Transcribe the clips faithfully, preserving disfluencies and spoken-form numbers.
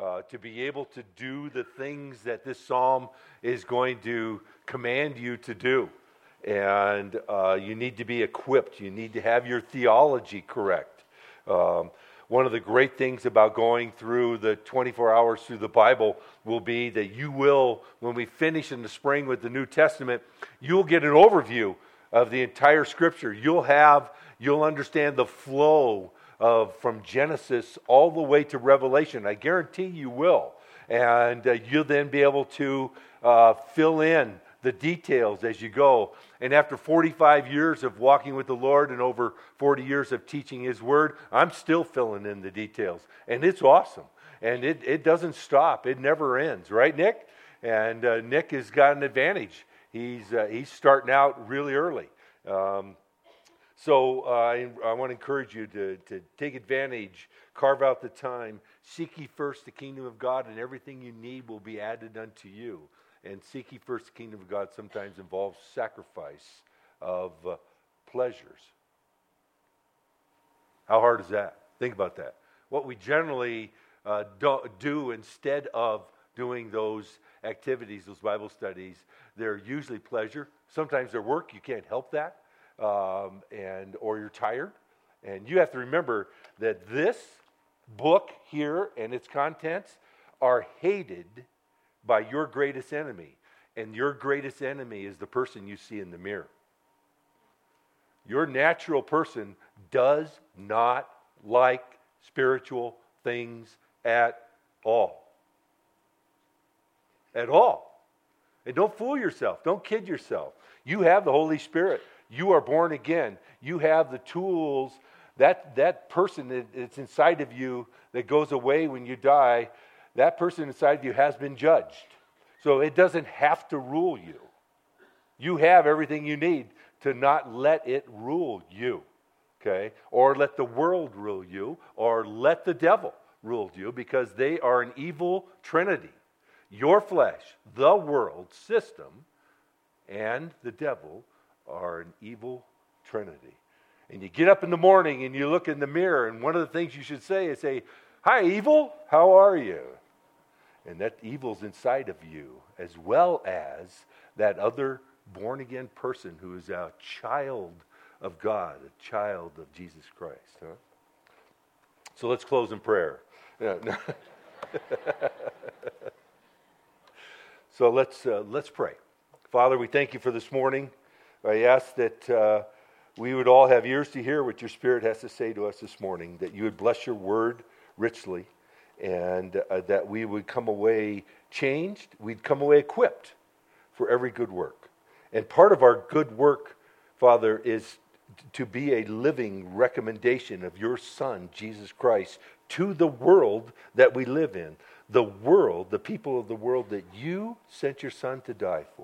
uh, to be able to do the things that this psalm is going to command you to do. And uh, you need to be equipped. You need to have your theology correct. Um, one of the great things about going through the twenty-four hours through the Bible will be that you will, when we finish in the spring with the New Testament, you'll get an overview of the entire Scripture. You'll have, you'll understand the flow of from Genesis all the way to Revelation. I guarantee you will. And uh, you'll then be able to uh, fill in the details as you go. And after forty-five years of walking with the Lord and over forty years of teaching His Word, I'm still filling in the details. And it's awesome. And it, it doesn't stop. It never ends. Right, Nick? And uh, Nick has got an advantage. He's, uh, he's starting out really early. Um, so uh, I, I want to encourage you to, to take advantage, carve out the time, seek ye first the kingdom of God, and everything you need will be added unto you. And seek ye first the kingdom of God sometimes involves sacrifice of uh, pleasures. How hard is that? Think about that. What we generally uh, do, do instead of doing those activities, those Bible studies, they're usually pleasure. Sometimes they're work. You can't help that. Um, and or you're tired. And you have to remember that this book here and its contents are hated by your greatest enemy. And your greatest enemy is the person you see in the mirror. Your natural person does not like spiritual things at all. At all. And don't fool yourself. Don't kid yourself. You have the Holy Spirit. You are born again. You have the tools. That, that person that, that's inside of you that goes away when you die, that person inside of you has been judged. So it doesn't have to rule you. You have everything you need to not let it rule you. Okay? Or let the world rule you, or let the devil rule you, because they are an evil trinity. Your flesh, the world system, and the devil are an evil trinity. And you get up in the morning and you look in the mirror, and one of the things you should say is say, "Hi, evil, how are you?" And that evil's inside of you, as well as that other born-again person who is a child of God, a child of Jesus Christ. Huh? So let's close in prayer. Yeah, no. So let's uh, let's pray. Father, we thank you for this morning. I ask that uh, we would all have ears to hear what your Spirit has to say to us this morning, that you would bless your word richly, and uh, that we would come away changed, we'd come away equipped for every good work. And part of our good work, Father, is to be a living recommendation of your Son, Jesus Christ, to the world that we live in, the world, the people of the world that you sent your Son to die for.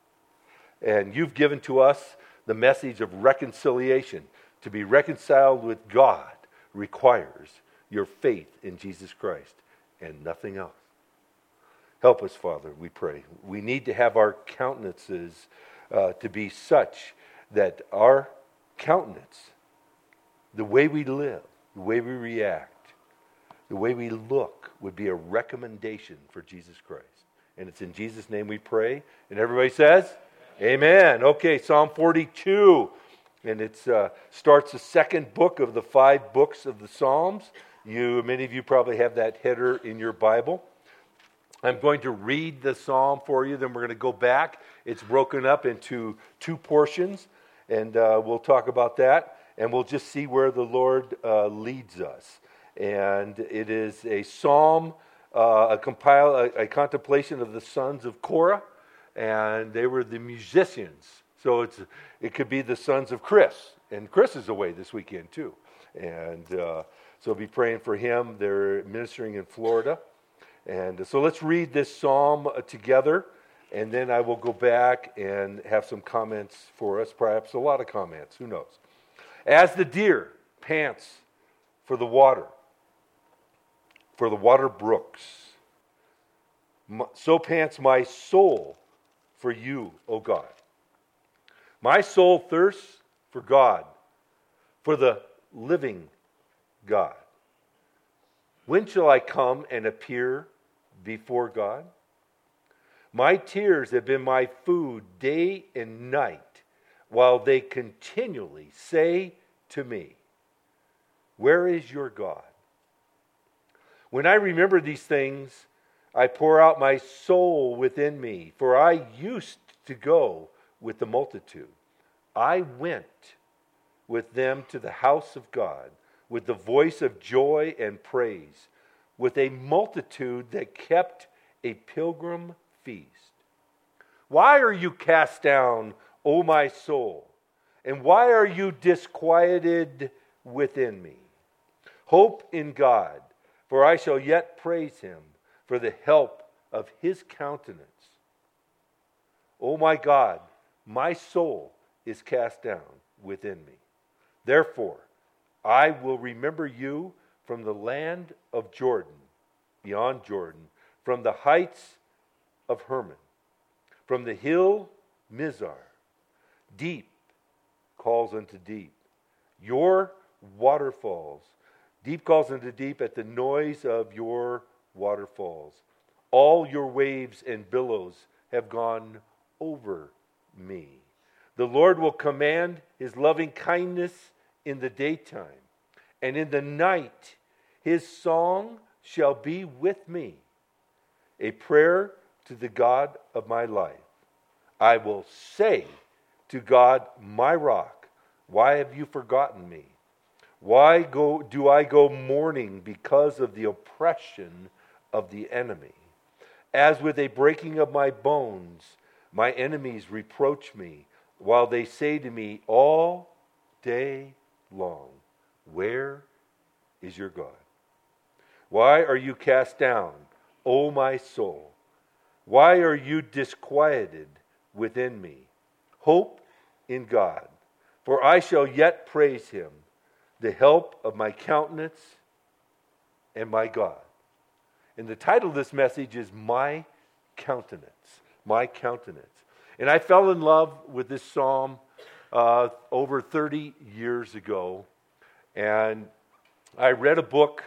And you've given to us the message of reconciliation. To be reconciled with God requires your faith in Jesus Christ and nothing else. Help us, Father, we pray. We need to have our countenances uh, to be such that our countenance, the way we live, the way we react, the way we look, would be a recommendation for Jesus Christ. And it's in Jesus' name we pray. And everybody says, Amen. Okay, Psalm forty-two. And it uh, starts the second book of the five books of the Psalms. You, many of you probably have that header in your Bible. I'm going to read the psalm for you, then we're going to go back. It's broken up into two portions, and uh, we'll talk about that, and we'll just see where the Lord uh, leads us. And it is a psalm, uh, a, compile, a, a contemplation of the sons of Korah, and they were the musicians. So it's it could be the sons of Chris, and Chris is away this weekend too. And uh, so be praying for him. They're ministering in Florida. And so let's read this psalm together, and then I will go back and have some comments for us, perhaps a lot of comments, who knows. As the deer pants for the water, for the water brooks, so pants my soul for you, O God. My soul thirsts for God, for the living God. When shall I come and appear before God? My tears have been my food day and night, while they continually say to me, where is your God? When I remember these things, I pour out my soul within me, for I used to go with the multitude. I went with them to the house of God, with the voice of joy and praise, with a multitude that kept a pilgrim feast. Why are you cast down, O my soul? And why are you disquieted within me? Hope in God, for I shall yet praise him for the help of his countenance. O my God, my soul is cast down within me. Therefore, I will remember you from the land of Jordan, beyond Jordan, from the heights of Hermon, from the hill Mizar. Deep calls unto deep. Your waterfalls. Deep calls unto deep at the noise of your waterfalls. All your waves and billows have gone over me. The Lord will command his loving kindness in the daytime, and in the night his song shall be with me, a prayer to the God of my life. I will say to God, my rock, why have you forgotten me? Why go, do I go mourning because of the oppression of the enemy? As with a breaking of my bones, my enemies reproach me, while they say to me all day long, where is your God? Why are you cast down, O my soul? Why are you disquieted within me? Hope in God, for I shall yet praise him, the help of my countenance and my God. And the title of this message is My Countenance. My Countenance. And I fell in love with this psalm uh, over thirty years ago. And I read a book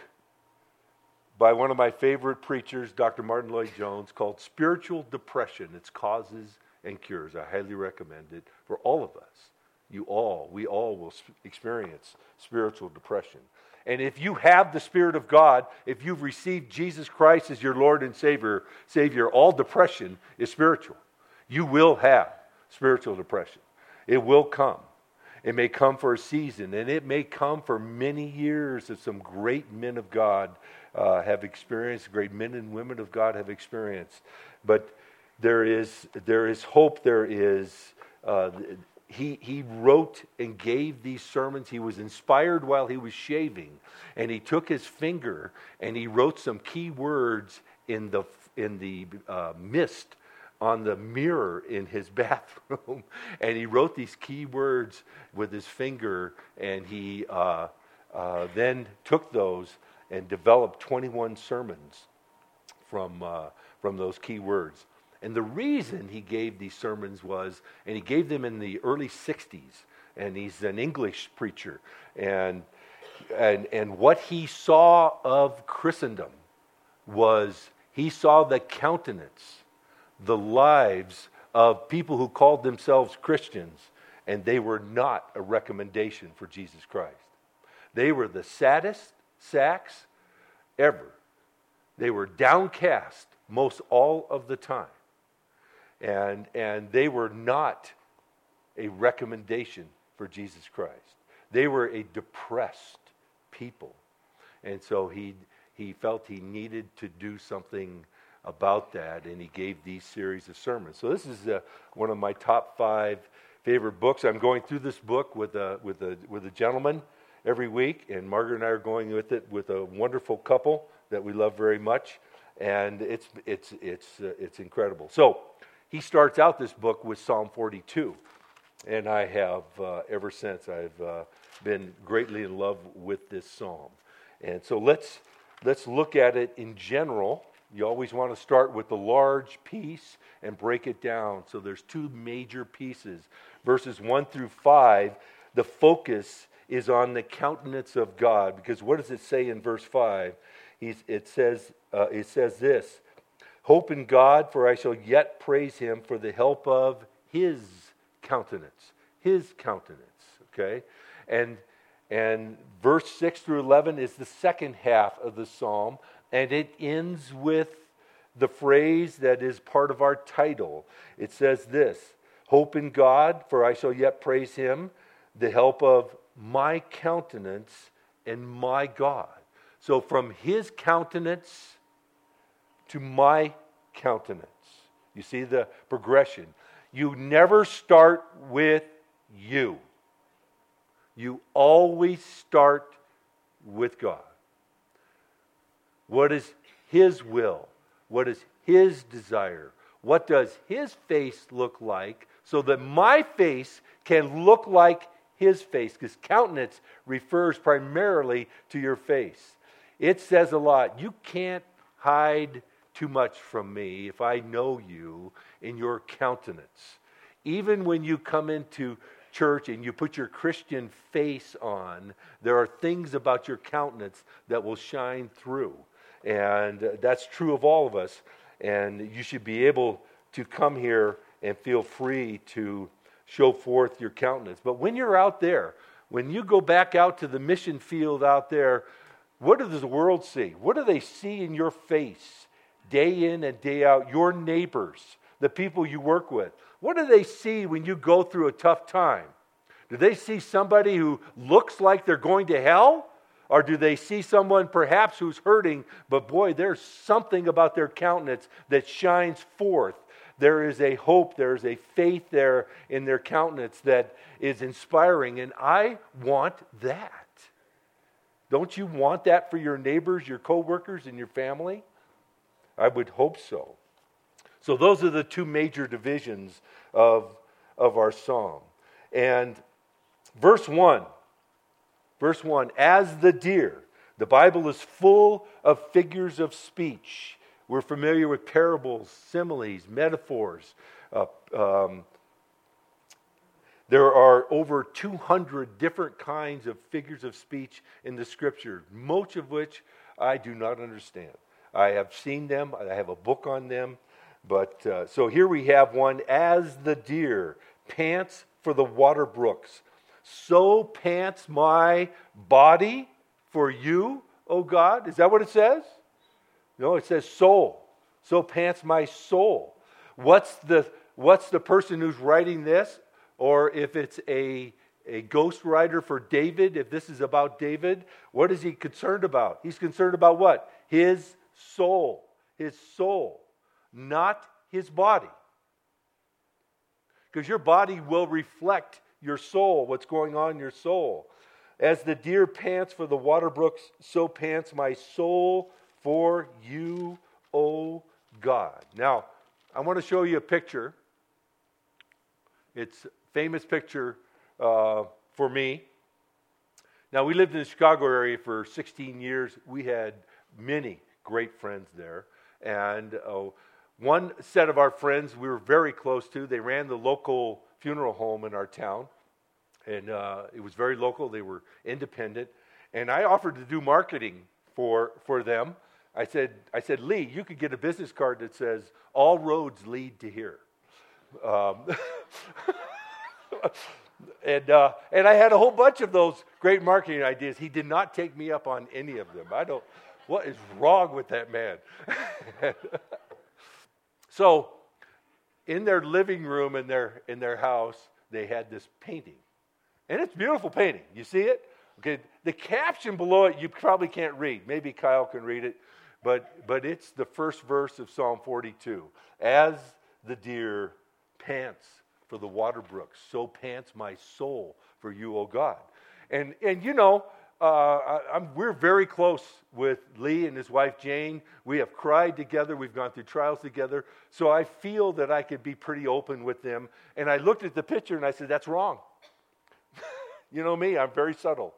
by one of my favorite preachers, Doctor Martin Lloyd-Jones, called Spiritual Depression, Its Causes and Cures. I highly recommend it for all of us. You all, we all will experience spiritual depression. And if you have the Spirit of God, if you've received Jesus Christ as your Lord and Savior, Savior, all depression is spiritual. You will have spiritual depression. It will come. It may come for a season, and it may come for many years, as some great men of God uh, have experienced, great men and women of God have experienced. But there is there is hope. There is uh, he he wrote and gave these sermons. He was inspired while he was shaving, and he took his finger and he wrote some key words in the in the uh, mist on the mirror in his bathroom, and he wrote these key words with his finger, and he uh, uh, then took those and developed twenty-one sermons from uh, from those key words. And the reason he gave these sermons was, and he gave them in the early sixties, and he's an English preacher, and and and what he saw of Christendom was he saw the countenance, the lives of people who called themselves Christians, and they were not a recommendation for Jesus Christ. They were the saddest sacks ever. They were downcast most all of the time. And, and they were not a recommendation for Jesus Christ. They were a depressed people. And so he, he felt he needed to do something about that, and he gave these series of sermons. So this is uh, one of my top five favorite books. I'm going through this book with a with a with a gentleman every week, and Margaret and I are going with it with a wonderful couple that we love very much, and it's it's it's uh, it's incredible. So he starts out this book with Psalm forty-two, and I have uh, ever since I've uh, been greatly in love with this psalm. And so let's let's look at it in general. You always want to start with the large piece and break it down. So there's two major pieces. Verses one through five, the focus is on the countenance of God. Because what does it say in verse five? He's, it says uh, it says this: hope in God, for I shall yet praise him for the help of his countenance. His countenance. Okay? And and verse six through eleven is the second half of the psalm, and it ends with the phrase that is part of our title. It says this: hope in God, for I shall yet praise him, the help of my countenance and my God. So from his countenance to my countenance. You see the progression. You never start with you. You always start with God. What is his will? What is his desire? What does his face look like so that my face can look like his face? Because countenance refers primarily to your face. It says a lot. You can't hide too much from me if I know you in your countenance. Even when you come into church and you put your Christian face on, there are things about your countenance that will shine through. And that's true of all of us. And you should be able to come here and feel free to show forth your countenance. But when you're out there, when you go back out to the mission field out there, what does the world see? What do they see in your face day in and day out? Your neighbors, the people you work with. What do they see when you go through a tough time? Do they see somebody who looks like they're going to hell? Or do they see someone perhaps who's hurting, but boy, there's something about their countenance that shines forth. There is a hope, there is a faith there in their countenance that is inspiring, and I want that. Don't you want that for your neighbors, your co-workers, and your family? I would hope so. So those are the two major divisions of, of our psalm. And verse one, verse one, as the deer. The Bible is full of figures of speech. We're familiar with parables, similes, metaphors. Uh, um, there are over two hundred different kinds of figures of speech in the Scripture, most of which I do not understand. I have seen them. I have a book on them. But uh, so here we have one: as the deer pants for the water brooks, so pants my body for you, O God. Is that what it says? No, it says soul. So pants my soul. What's the what's the person who's writing this? Or if it's a, a ghostwriter for David, if this is about David, what is he concerned about? He's concerned about what? His soul. His soul. Not his body. Because your body will reflect your soul, what's going on in your soul. As the deer pants for the water brooks, so pants my soul for you, O God. Now, I want to show you a picture. It's a famous picture uh, for me. Now, we lived in the Chicago area for sixteen years. We had many great friends there. And uh, one set of our friends we were very close to, they ran the local funeral home in our town. And uh, it was very local. They were independent. And I offered to do marketing for for them. I said, I said, Lee, you could get a business card that says, all roads lead to here. Um, and uh, and I had a whole bunch of those great marketing ideas. He did not take me up on any of them. I don't, what is wrong with that man? So, in their living room in their in their house, they had this painting. And it's a beautiful painting. You see it? Okay. The caption below it, you probably can't read. Maybe Kyle can read it. But but it's the first verse of Psalm forty-two. As the deer pants for the water brooks, so pants my soul for you, O God. And and you know, uh, I, I'm, we're very close with Lee and his wife Jane. We have cried together. We've gone through trials together. So I feel that I could be pretty open with them. And I looked at the picture and I said, that's wrong. You know me, I'm very subtle.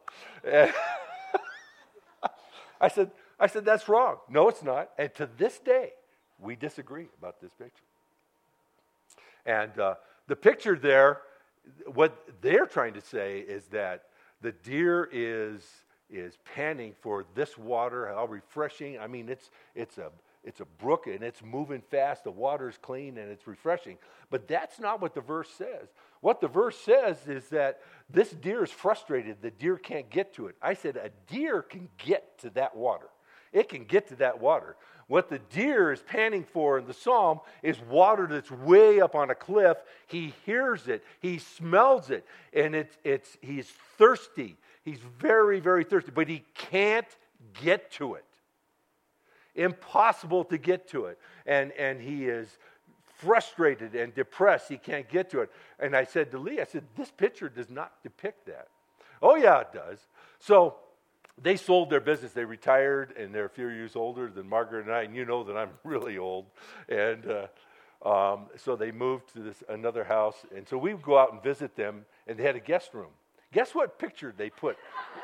I said, I said, that's wrong. No, it's not. And to this day, we disagree about this picture. And uh, the picture there, what they're trying to say is that the deer is is panting for this water, how refreshing. I mean, it's it's a it's a brook and it's moving fast. The water's clean and it's refreshing. But that's not what the verse says. What the verse says is that this deer is frustrated. The deer can't get to it. I said a deer can get to that water. It can get to that water. What the deer is panting for in the psalm is water that's way up on a cliff. He hears it. He smells it. And it's it's he's thirsty. He's very, very thirsty. But he can't get to it. Impossible to get to it. And, and he is frustrated and depressed. He can't get to it. And I said to Lee, I said, this picture does not depict that. Oh, yeah, it does. So they sold their business. They retired, and they're a few years older than Margaret and I. And you know that I'm really old. And uh, um, so they moved to this another house. And so we would go out and visit them, and they had a guest room. Guess what picture they put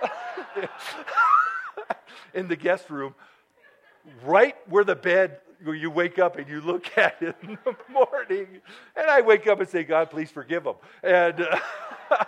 in the guest room? Right where the bed, where you wake up and you look at it in the morning. And I wake up and say, God, please forgive them. And uh,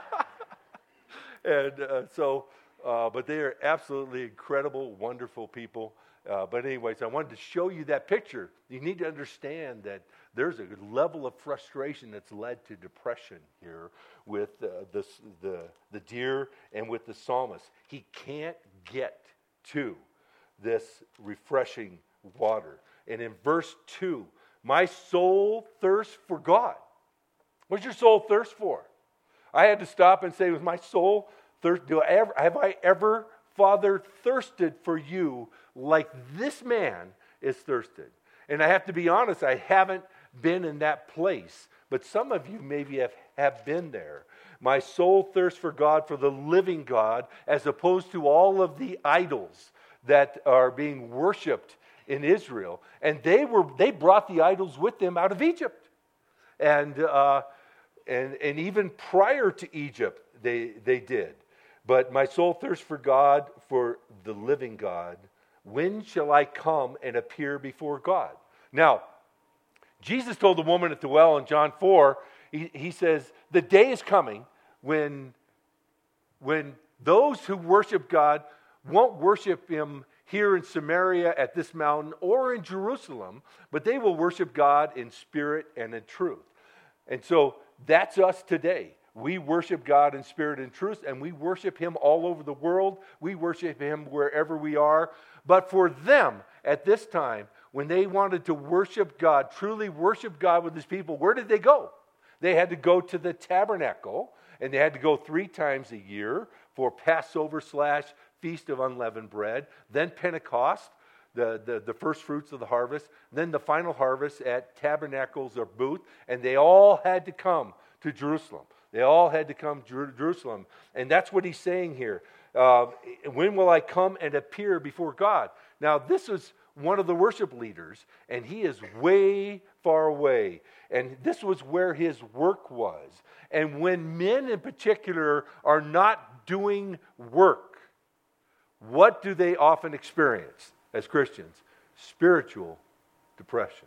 and uh, so, uh, but they are absolutely incredible, wonderful people. Uh, but anyways, I wanted to show you that picture. You need to understand that there's a level of frustration that's led to depression here with uh, this, the, the deer and with the psalmist. He can't get to this refreshing water. And in verse two, my soul thirsts for God. What's your soul thirst for? I had to stop and say, was my soul thirst? Do I ever, have I ever, Father, thirsted for you like this man is thirsted? And I have to be honest, I haven't been in that place. But some of you maybe have, have been there. My soul thirsts for God, for the living God, as opposed to all of the idols that are being worshipped in Israel. And they were they brought the idols with them out of Egypt. And uh, and and even prior to Egypt, they, they did. But my soul thirsts for God, for the living God. When shall I come and appear before God? Now, Jesus told the woman at the well in John four, he, he says, the day is coming when, when those who worship God won't worship him here in Samaria at this mountain or in Jerusalem, but they will worship God in spirit and in truth. And so that's us today. We worship God in spirit and truth, and we worship him all over the world. We worship him wherever we are. But for them, at this time, when they wanted to worship God, truly worship God with his people, where did they go? They had to go to the tabernacle, and they had to go three times a year for Passover slash Feast of Unleavened Bread, then Pentecost, the, the, the first fruits of the harvest, then the final harvest at tabernacles or booth, and they all had to come to Jerusalem. They all had to come to Jerusalem. And that's what he's saying here. Uh, when will I come and appear before God? Now, this is one of the worship leaders, and he is way far away. And this was where his work was. And when men in particular are not doing work, what do they often experience as Christians? Spiritual depression.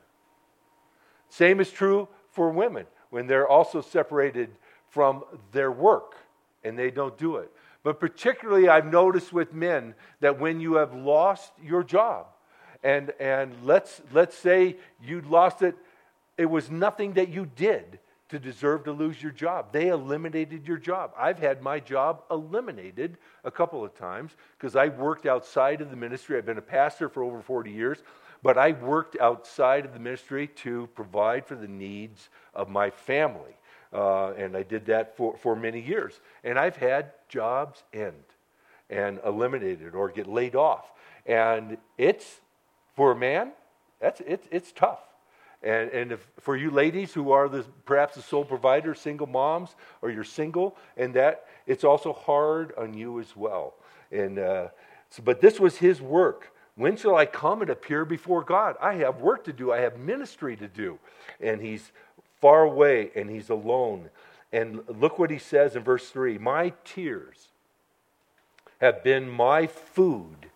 Same is true for women when they're also separated from their work and they don't do it. But particularly I've noticed with men that when you have lost your job, and and let's let's say you lost it, it was nothing that you did to deserve to lose your job. They eliminated your job. I've had my job eliminated a couple of times because I worked outside of the ministry. I've been a pastor for over forty years, but I worked outside of the ministry to provide for the needs of my family. Uh, and I did that for, for many years. And I've had jobs end and eliminated or get laid off. And it's, for a man, that's it's it's tough. And and if, for you ladies who are the, perhaps the sole provider, single moms, or you're single, and that, it's also hard on you as well. And uh, so, but this was his work. When shall I come and appear before God? I have work to do. I have ministry to do. And he's far away, and he's alone. And look what he says in verse three. My tears have been my food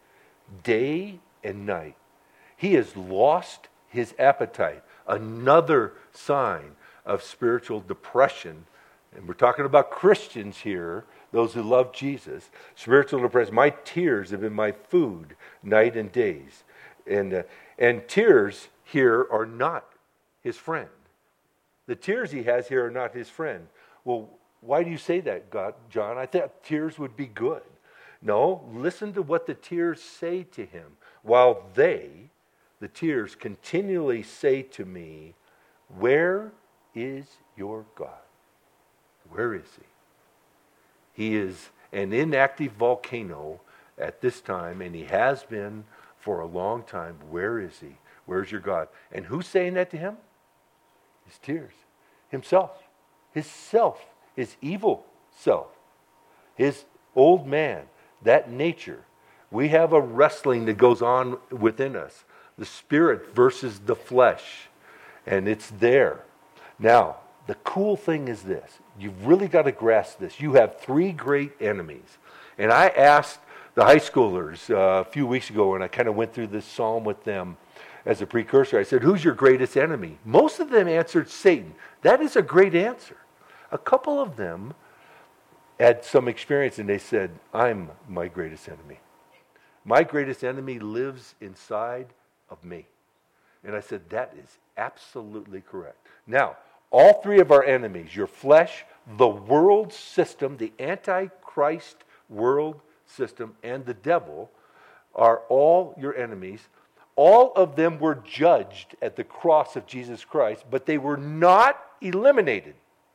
day and night. He has lost his appetite. Another sign of spiritual depression. And we're talking about Christians here those who love Jesus, spiritual depression. My tears have been my food night and days. And, uh, and tears here are not his friend. The tears he has here are not his friend. Well, why do you say that, God, John? I thought tears would be good. No, listen to what the tears say to him. While they, the tears, continually say to me, where is your God? Where is he? He is an inactive volcano at this time, and he has been for a long time. Where is he? Where's your God? And who's saying that to him? His tears. Himself. His self. His evil self. His old man. That nature. We have a wrestling that goes on within us. The spirit versus the flesh. And it's there. Now, the cool thing is this. You've really got to grasp this. You have three great enemies. And I asked the high schoolers uh, a few weeks ago, and I kind of went through this psalm with them as a precursor. I said, who's your greatest enemy? Most of them answered Satan. That is a great answer. A couple of them had some experience, and they said, I'm my greatest enemy. My greatest enemy lives inside of me. And I said, that is absolutely correct. Now, all three of our enemies, your flesh, the world system, the Antichrist world system, and the devil, are all your enemies. All of them were judged at the cross of Jesus Christ, but they were not eliminated.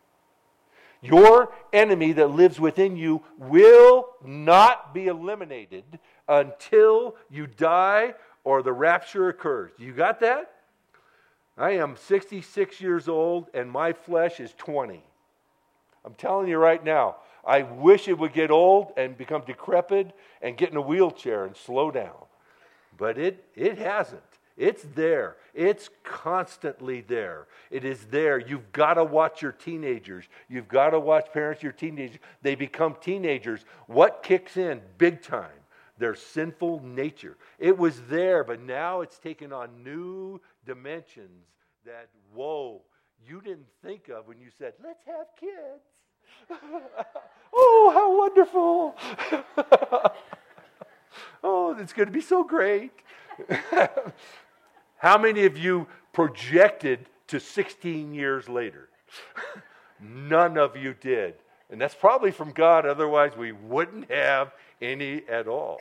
Your enemy that lives within you will not be eliminated until you die or the rapture occurs. You got that? I am sixty-six years old and my flesh is twenty. I'm telling you right now, I wish it would get old and become decrepit and get in a wheelchair and slow down. But it, it hasn't. It's there. It's constantly there. It is there. You've got to watch your teenagers. You've got to watch parents, your teenagers. They become teenagers. What kicks in big time? Their sinful nature. It was there, but now it's taken on new dimensions that, whoa, you didn't think of when you said, let's have kids. Oh, how wonderful. Oh, it's going to be so great. How many of you projected to sixteen years later? None of you did. And that's probably from God, otherwise we wouldn't have any at all.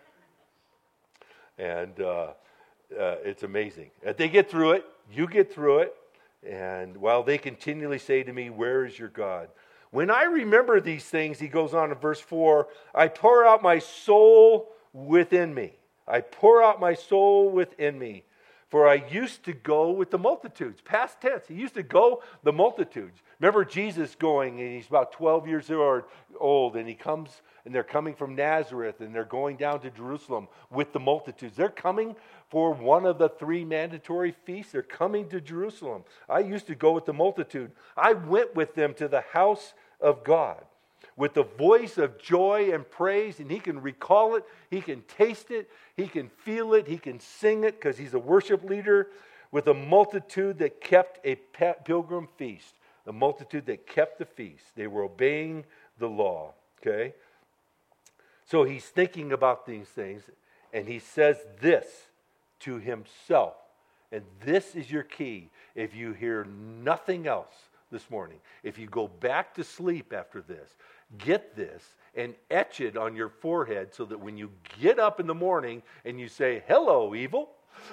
And uh, uh, it's amazing. If they get through it, you get through it. And while they continually say to me, where is your God? When I remember these things, he goes on in verse four, I pour out my soul within me. I pour out my soul within me. For I used to go with the multitudes. Past tense. He used to go the multitudes. Remember Jesus going, and he's about twelve years old, and he comes, and they're coming from Nazareth, and they're going down to Jerusalem with the multitudes. They're coming for one of the three mandatory feasts. They're coming to Jerusalem. I used to go with the multitude. I went with them to the house of God with the voice of joy and praise, and he can recall it, he can taste it, he can feel it, he can sing it because he's a worship leader, with a multitude that kept a pilgrim feast, the multitude that kept the feast. They were obeying the law, okay? So he's thinking about these things, and he says this to himself, and this is your key. If you hear nothing else this morning, if you go back to sleep after this, get this and etch it on your forehead so that when you get up in the morning and you say, hello, evil,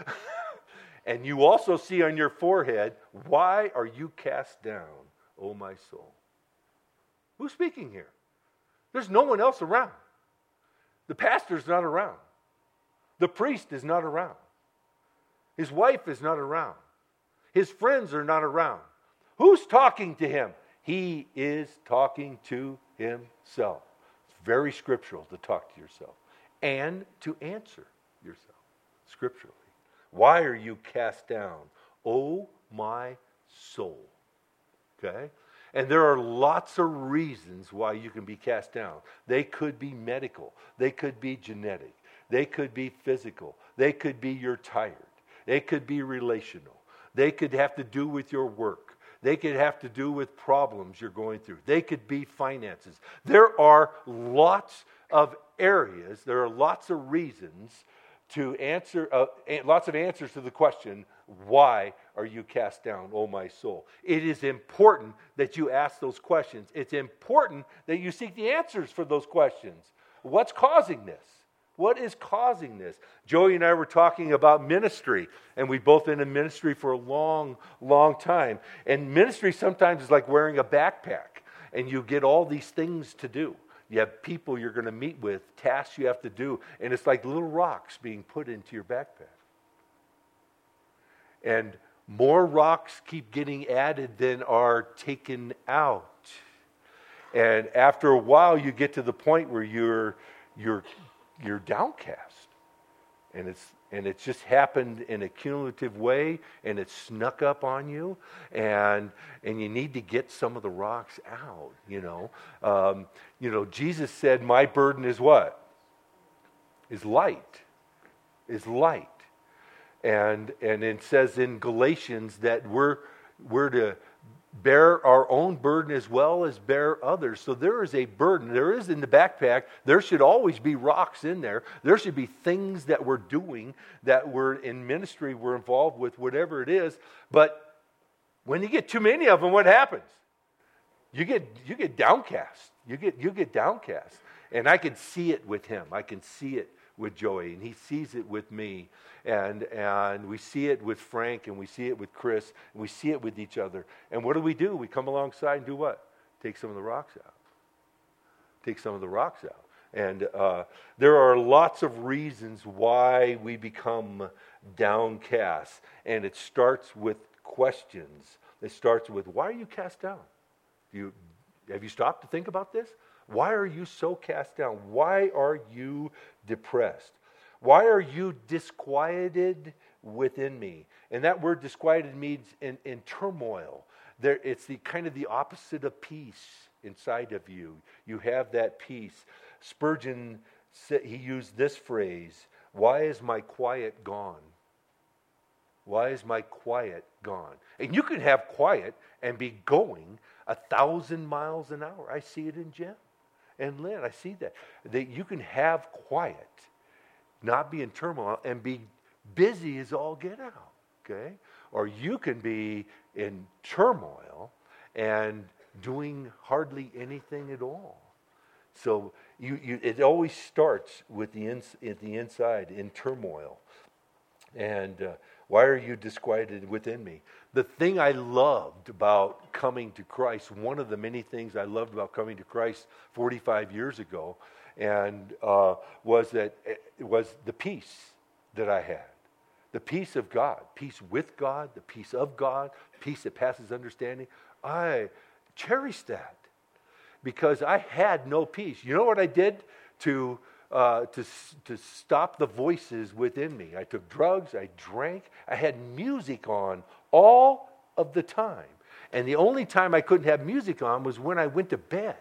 and you also see on your forehead, why are you cast down, O my soul? Who's speaking here? There's no one else around. The pastor's not around. The priest is not around. His wife is not around. His friends are not around. Who's talking to him? He is talking to himself. It's very scriptural to talk to yourself and to answer yourself scripturally. Why are you cast down, O my soul? Okay? And there are lots of reasons why you can be cast down. They could be medical. They could be genetic. They could be physical. They could be you're tired. They could be relational. They could have to do with your work. They could have to do with problems you're going through. They could be finances. There are lots of areas, there are lots of reasons to answer, uh, lots of answers to the question, why are you cast down, O my soul? It is important that you ask those questions. It's important that you seek the answers for those questions. What's causing this? What is causing this? Joey and I were talking about ministry, and we've both been in ministry for a long, long time. And ministry sometimes is like wearing a backpack, and you get all these things to do. You have people you're going to meet with, tasks you have to do, and it's like little rocks being put into your backpack. And more rocks keep getting added than are taken out. And after a while, you get to the point where you're you're you're downcast, and it's and it's just happened in a cumulative way, and it's snuck up on you, and and you need to get some of the rocks out. You know, um, you know. Jesus said, "My burden is what? Is light, is light." And and it says in Galatians that we're we're to bear our own burden as well as bear others. So there is a burden. There is in the backpack. There should always be rocks in there. There should be things that we're doing, that we're in ministry, we're involved with, whatever it is. But when you get too many of them, what happens? You get you get downcast. You get you get downcast. And I can see it with him. I can see it with Joey, and he sees it with me, and and we see it with Frank, and we see it with Chris, and we see it with each other. And what do we do? We come alongside and do what? Take some of the rocks out. Take some of the rocks out. And uh, there are lots of reasons why we become downcast, and it starts with questions. It starts with, why are you cast down? Do you have you stopped to think about this? Why are you so cast down? Why are you depressed? Why are you disquieted within me? And that word disquieted means in, in turmoil. There, it's the kind of the opposite of peace inside of you. You have that peace. Spurgeon said, he used this phrase, "Why is my quiet gone? Why is my quiet gone?" And you can have quiet and be going a thousand miles an hour. I see it in Jim and Lynn. I see that. That you can have quiet, not be in turmoil, and be busy as all get out. Okay? Or you can be in turmoil and doing hardly anything at all. So you, you it always starts with the ins, at the inside, in turmoil. And uh, why are you disquieted within me? The thing I loved about coming to Christ, one of the many things I loved about coming to Christ forty-five years ago, and uh, was that it was the peace that I had. The peace of God, peace with God, the peace of God, peace that passes understanding. I cherished that because I had no peace. You know what I did to uh, to to stop the voices within me? I took drugs, I drank, I had music on all of the time. And the only time I couldn't have music on was when I went to bed.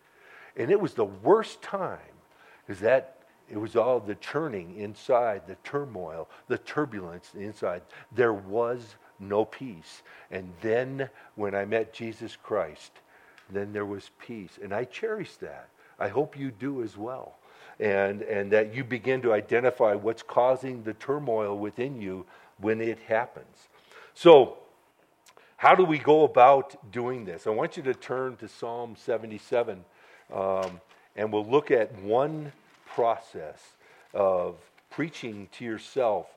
And it was the worst time, because that it was all the churning inside, the turmoil, the turbulence inside. There was no peace. And then when I met Jesus Christ, then there was peace. And I cherish that. I hope you do as well. And, and that you begin to identify what's causing the turmoil within you when it happens. So, how do we go about doing this? I want you to turn to Psalm seventy-seven, um, and we'll look at one process of preaching to yourself.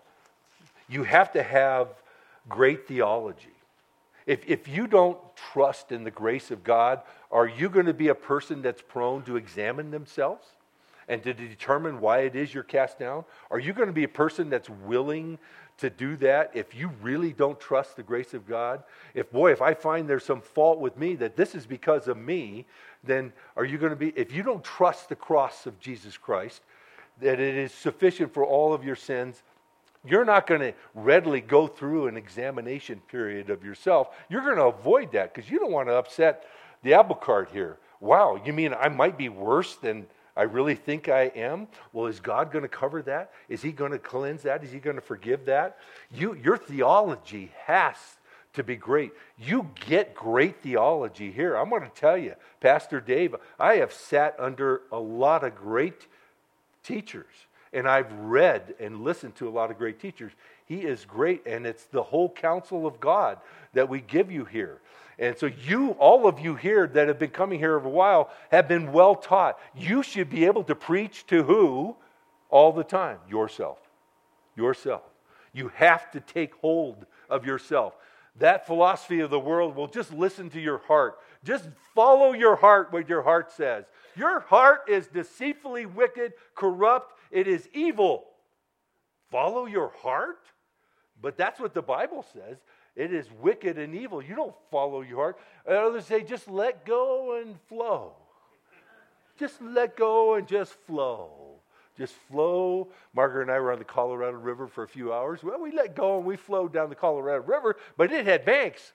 You have to have great theology. If, if you don't trust in the grace of God, are you going to be a person that's prone to examine themselves and to determine why it is you're cast down? Are you going to be a person that's willing to do that if you really don't trust the grace of God? If, boy, if I find there's some fault with me, that this is because of me, then are you going to be, if you don't trust the cross of Jesus Christ, that it is sufficient for all of your sins, you're not going to readily go through an examination period of yourself. You're going to avoid that because you don't want to upset the apple cart here. Wow, you mean I might be worse than I really think I am? Well, is God going to cover that? Is he going to cleanse that? Is he going to forgive that? You, your theology has to be great. You get great theology here. I'm going to tell you, Pastor Dave, I have sat under a lot of great teachers, and I've read and listened to a lot of great teachers. He is great, and it's the whole counsel of God that we give you here. And so you, all of you here that have been coming here for a while, have been well taught. You should be able to preach to who all the time? Yourself. Yourself. You have to take hold of yourself. That philosophy of the world will just listen to your heart. Just follow your heart, what your heart says. Your heart is deceitfully wicked, corrupt. It is evil. Follow your heart? But that's what the Bible says. It is wicked and evil. You don't follow your heart. Others say, just let go and flow. Just let go and just flow. Just flow. Margaret and I were on the Colorado River for a few hours. Well, we let go and we flowed down the Colorado River, but it had banks.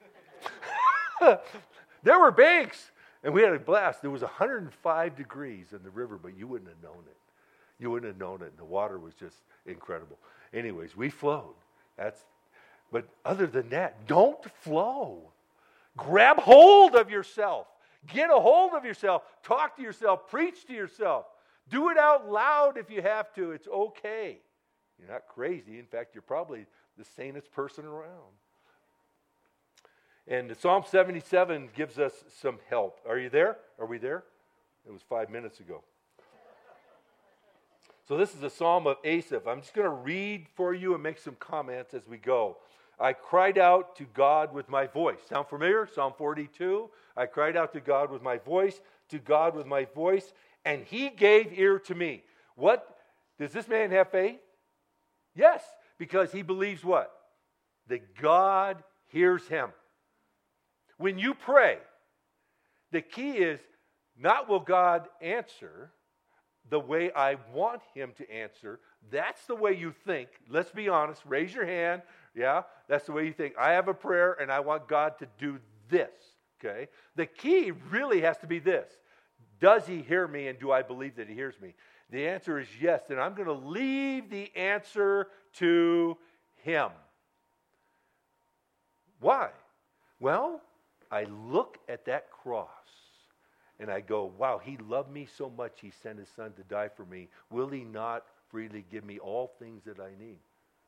There were banks. And we had a blast. There was one hundred five degrees in the river, but you wouldn't have known it. You wouldn't have known it. And the water was just incredible. Anyways, we flowed. That's, but other than that, don't flow. Grab hold of yourself. Get a hold of yourself. Talk to yourself. Preach to yourself. Do it out loud if you have to. It's okay. You're not crazy. In fact, you're probably the sanest person around. And Psalm seventy-seven gives us some help. Are you there? Are we there? It was five minutes ago. So this is a psalm of Asaph. I'm just going to read for you and make some comments as we go. I cried out to God with my voice. Sound familiar? Psalm forty-two. I cried out to God with my voice, to God with my voice, and he gave ear to me. What? Does this man have faith? Yes, because he believes what? That God hears him. When you pray, the key is not will God answer the way I want him to answer. That's the way you think. Let's be honest. Raise your hand. Yeah, that's the way you think. I have a prayer and I want God to do this. Okay? The key really has to be this. Does he hear me and do I believe that he hears me? The answer is yes. And I'm going to leave the answer to him. Why? Well, I look at that cross and I go, wow, he loved me so much he sent his son to die for me. Will he not freely give me all things that I need?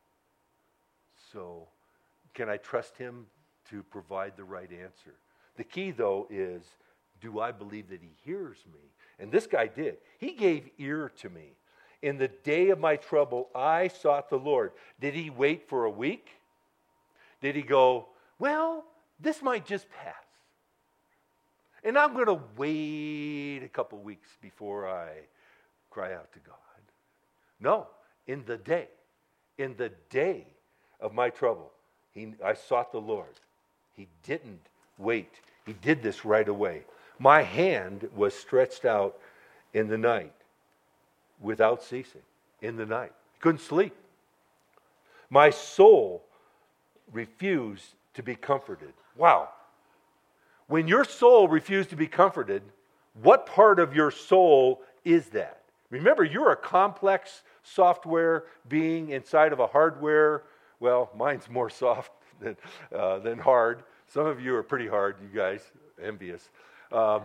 So can I trust him to provide the right answer? The key, though, is do I believe that he hears me? And this guy did. He gave ear to me. In the day of my trouble, I sought the Lord. Did he wait for a week? Did he go, well, this might just pass. And I'm going to wait a couple weeks before I cry out to God. No, in the day, in the day of my trouble, he, I sought the Lord. He didn't wait. He did this right away. My hand was stretched out in the night without ceasing. In the night. Couldn't sleep. My soul refused to be comforted. Wow. When your soul refused to be comforted, what part of your soul is that? Remember, you're a complex software being inside of a hardware. Well, mine's more soft than, uh, than hard. Some of you are pretty hard, you guys. Envious. Um,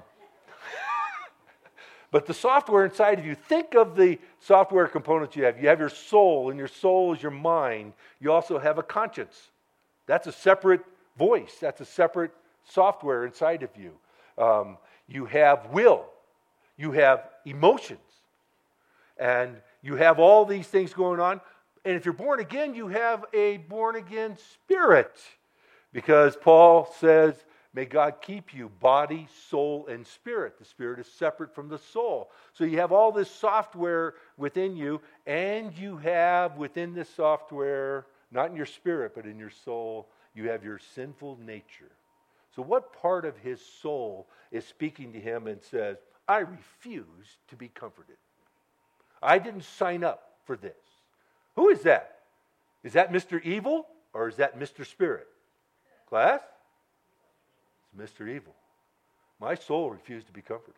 but the software inside of you, think of the software components you have. You have your soul, and your soul is your mind. You also have a conscience. That's a separate voice. That's a separate software inside of you. Um, you have will. You have emotions. And you have all these things going on. And if you're born again, you have a born again spirit. Because Paul says, may God keep you body, soul, and spirit. The spirit is separate from the soul. So you have all this software within you, and you have within this software, not in your spirit, but in your soul, you have your sinful nature. So what part of his soul is speaking to him and says, I refuse to be comforted. I didn't sign up for this. Who is that? Is that Mister Evil or is that Mister Spirit? Class? It's Mister Evil. My soul refused to be comforted.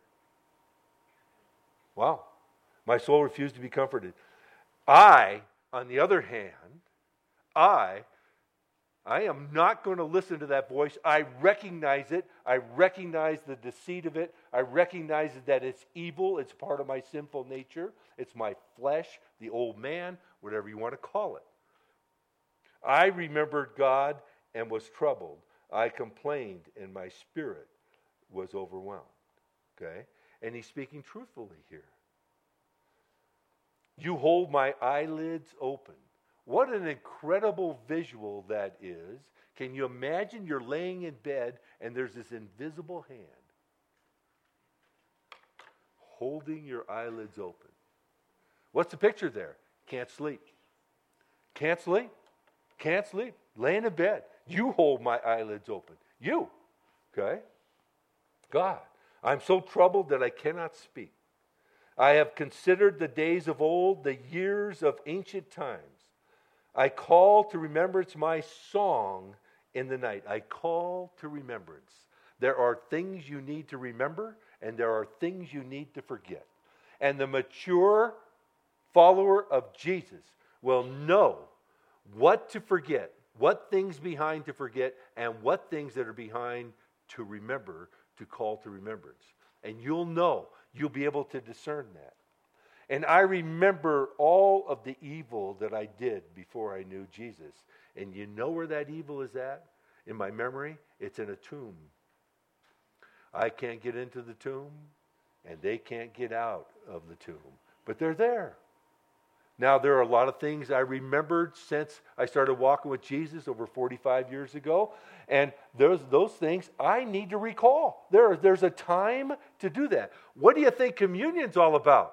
Wow. My soul refused to be comforted. I, on the other hand, I I am not going to listen to that voice. I recognize it. I recognize the deceit of it. I recognize that it's evil. It's part of my sinful nature. It's my flesh, the old man, whatever you want to call it. I remembered God and was troubled. I complained and my spirit was overwhelmed. Okay? And he's speaking truthfully here. You hold my eyelids open. What an incredible visual that is. Can you imagine you're laying in bed and there's this invisible hand holding your eyelids open? What's the picture there? Can't sleep. Can't sleep. Can't sleep. Laying in bed. You hold my eyelids open. You. Okay? God. I'm so troubled that I cannot speak. I have considered the days of old, the years of ancient times. I call to remembrance my song in the night. I call to remembrance. There are things you need to remember, and there are things you need to forget. And the mature follower of Jesus will know what to forget, what things behind to forget, and what things that are behind to remember, to call to remembrance. And you'll know, you'll be able to discern that. And I remember all of the evil that I did before I knew Jesus. And you know where that evil is at? In my memory, it's in a tomb. I can't get into the tomb, and they can't get out of the tomb. But they're there. Now, there are a lot of things I remembered since I started walking with Jesus over forty-five years ago. And those, those things I need to recall. There, there's a time to do that. What do you think communion's all about?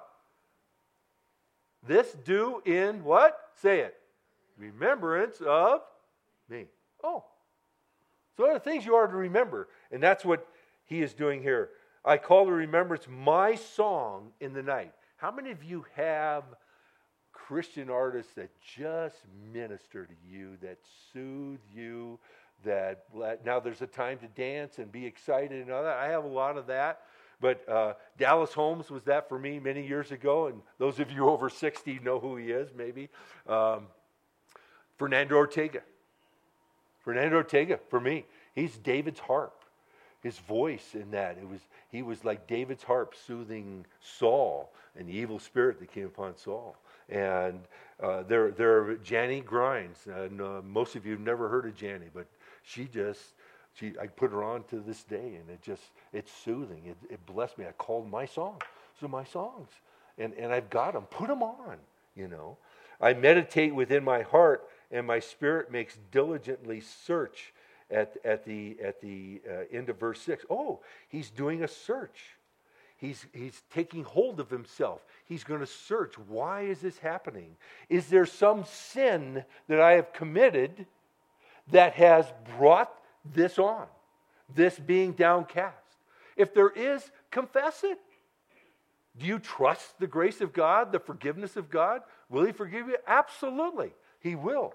This do in what? Say it. Remembrance of me. Oh. So there are things you are to remember. And that's what he is doing here. I call to remembrance my song in the night. How many of you have Christian artists that just minister to you, that soothe you, that now there's a time to dance and be excited and all that? I have a lot of that. But uh, Dallas Holmes was that for me many years ago, and those of you over sixty know who he is, maybe. Um, Fernando Ortega. Fernando Ortega, for me, he's David's harp. His voice in that, it was he was like David's harp soothing Saul and the evil spirit that came upon Saul. And uh, there, there are Janie Grimes, and uh, most of you have never heard of Janie, but she just... She, I put her on to this day, and it just, it's soothing. It, it blessed me. I called my songs. Those are my songs. And, and I've got them. Put them on, you know. I meditate within my heart, and my spirit makes diligently search at, at the, at the uh, end of verse six. Oh, he's doing a search. He's, he's taking hold of himself. He's going to search. Why is this happening? Is there some sin that I have committed that has brought this on, this being downcast? If there is, confess it. Do you trust the grace of God, the forgiveness of God? Will he forgive you? Absolutely, he will.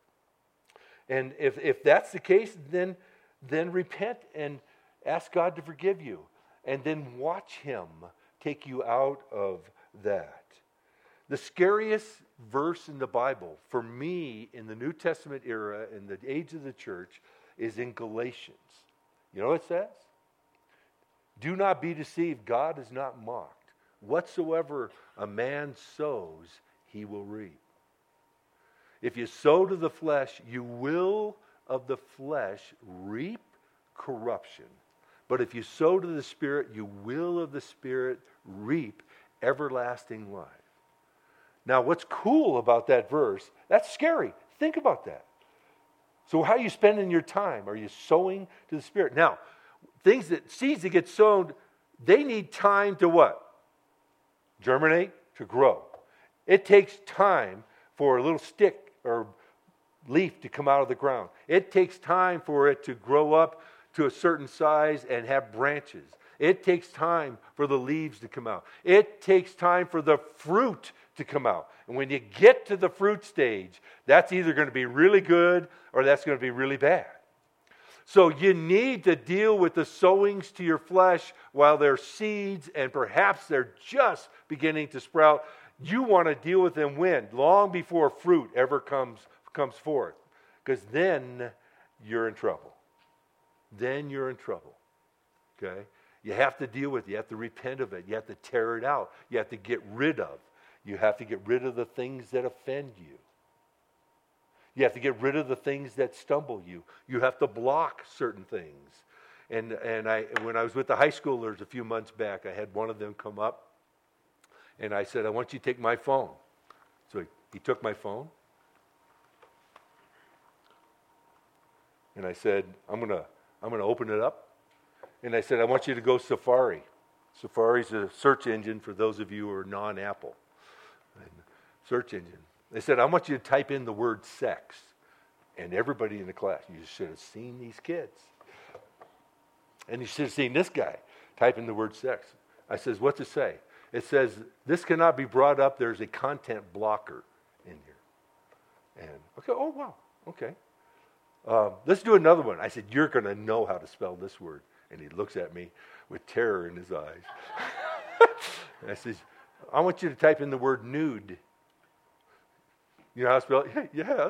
And if, if that's the case, then, then repent and ask God to forgive you. And then watch him take you out of that. The scariest verse in the Bible, for me, in the New Testament era, in the age of the church, is in Galatians. You know what it says? Do not be deceived. God is not mocked. Whatsoever a man sows, he will reap. If you sow to the flesh, you will of the flesh reap corruption. But if you sow to the Spirit, you will of the Spirit reap everlasting life. Now, what's cool about that verse, that's scary. Think about that. So how are you spending your time? Are you sowing to the Spirit? Now, things that, seeds that get sown, they need time to what? Germinate, to grow. It takes time for a little stick or leaf to come out of the ground. It takes time for it to grow up to a certain size and have branches. It takes time for the leaves to come out. It takes time for the fruit to come out. And when you get to the fruit stage, that's either going to be really good or that's going to be really bad. So you need to deal with the sowings to your flesh while they're seeds and perhaps they're just beginning to sprout. You want to deal with them when? Long before fruit ever comes, comes forth. Because then you're in trouble. Then you're in trouble. Okay? You have to deal with it. You have to repent of it. You have to tear it out. You have to get rid of. You have to get rid of the things that offend you. You have to get rid of the things that stumble you. You have to block certain things. And and I when I was with the high schoolers a few months back, I had one of them come up, and I said, I want you to take my phone. So he, he took my phone. And I said, I'm gonna I'm gonna open it up. And I said, I want you to go Safari. Safari's a search engine for those of you who are non-Apple. And search engine. They said, I want you to type in the word sex. And everybody in the class, you should have seen these kids. And you should have seen this guy type in the word sex. I says, what's it say? It says, this cannot be brought up. There's a content blocker in here. And, okay, oh, wow, okay. Um, let's do another one. I said, you're going to know how to spell this word. And he looks at me with terror in his eyes. And I says, I want you to type in the word nude. You know how to spell it? Yes.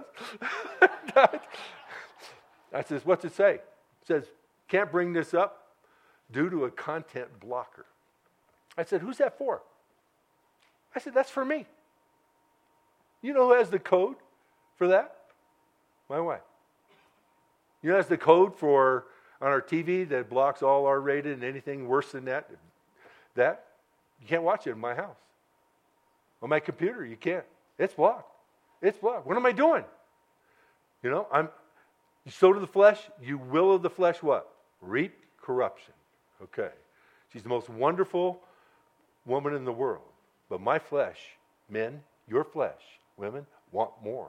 I says, what's it say? It says, can't bring this up due to a content blocker. I said, who's that for? I said, that's for me. You know who has the code for that? My wife. You know who has the code for on our T V that blocks all R-rated and anything worse than that? That? You can't watch it in my house. On my computer, you can't. It's blocked. It's blocked. What am I doing? You know, I'm, you sow to the flesh, you will of the flesh what? Reap corruption. Okay. She's the most wonderful woman in the world. But my flesh, men, your flesh, women, want more.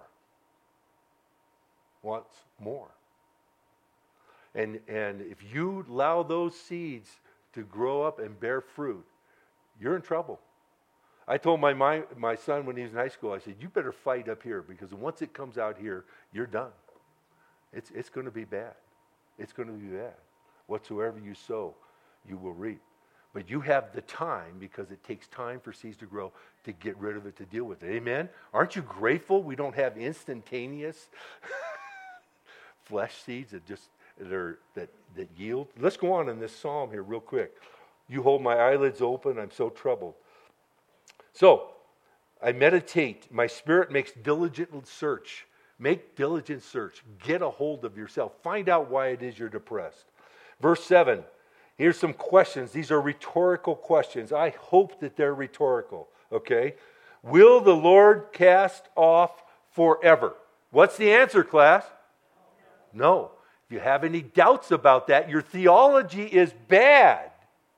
Wants more. And and if you allow those seeds to grow up and bear fruit, you're in trouble. I told my, my my son when he was in high school, I said, you better fight up here because once it comes out here, you're done. It's it's going to be bad. It's going to be bad. Whatsoever you sow, you will reap. But you have the time, because it takes time for seeds to grow, to get rid of it, to deal with it. Amen? Aren't you grateful we don't have instantaneous flesh seeds that just that are that that yield? Let's go on in this psalm here real quick. You hold my eyelids open, I'm so troubled. So, I meditate. My spirit makes diligent search. Make diligent search. Get a hold of yourself. Find out why it is you're depressed. Verse seven. Here's some questions. These are rhetorical questions. I hope that they're rhetorical. Okay? Will the Lord cast off forever? What's the answer, class? No. If you have any doubts about that, your theology is bad.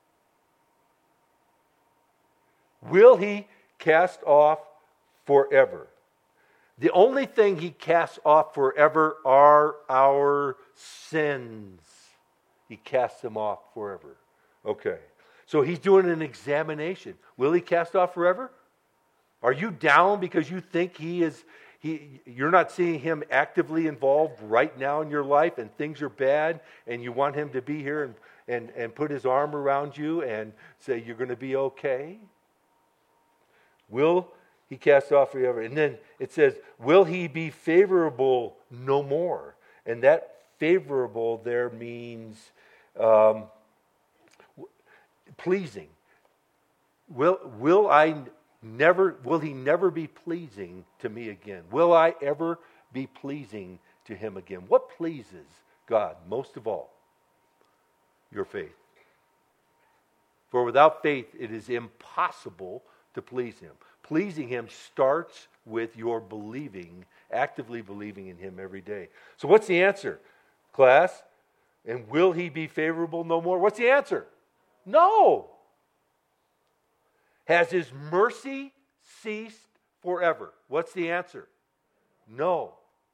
Will he cast off forever? The only thing he casts off forever are our sins. He casts them off forever. Okay. So he's doing an examination. Will he cast off forever? Are you down because you think he is, he, you're not seeing him actively involved right now in your life and things are bad and you want him to be here and, and, and put his arm around you and say you're going to be okay? Will he cast off forever? And then it says, will he be favorable no more? And that favorable there means um, pleasing. Will will I never? Will he never be pleasing to me again? Will I ever be pleasing to him again? What pleases God most of all? Your faith. For without faith, it is impossible to please him. Pleasing him starts with your believing, actively believing in him every day. So what's the answer, class? And will he be favorable no more? What's the answer? No. Has his mercy ceased forever? What's the answer? No.